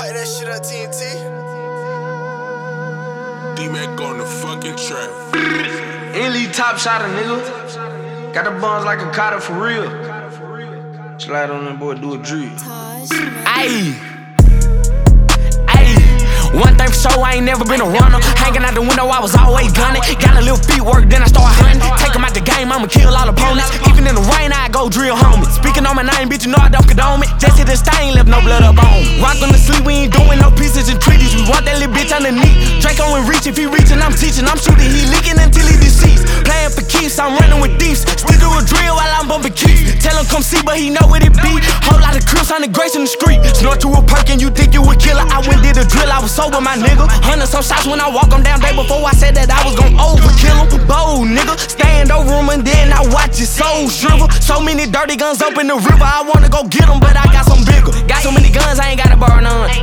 Light that shit up, TNT. D-Mac on the fucking track. Elite top shotter, nigga. Got the buns like a cotter for real. Slide on that boy, do a drill. Ayy. One thing for sure, I ain't never been a runner. Hanging out the window, I was always gunning. Got a little feet work, then I start hunting. Take 'em out the game, I'ma kill all opponents. Even in the rain, I go drill homies. Speaking on my name, bitch, you know I don't condone it. Just hit the stain, left no blood up on me. Rock on the sleep, we ain't doing no pieces and treaties. We want that little bitch underneath. Draco and reach, if he reaching, I'm teaching. I'm shooting, he leaking until he deceased. Playing for keeps, I'm running with thieves. Still do a drill while I'm bumping keys. Tell him come see, but he know what it be. Whole lot of crips on the grace in the street. Snort to a perk and you think you a killer. I went did a drill, I was sober, my nigga. 100 some shots when I walk them down day before I said that I was gon' overkill them. Bold nigga, stand over him and then I watch his soul shrivel. So many dirty guns up in the river, I wanna go get them, but I got some bigger. Got so many guns, I ain't gotta borrow none.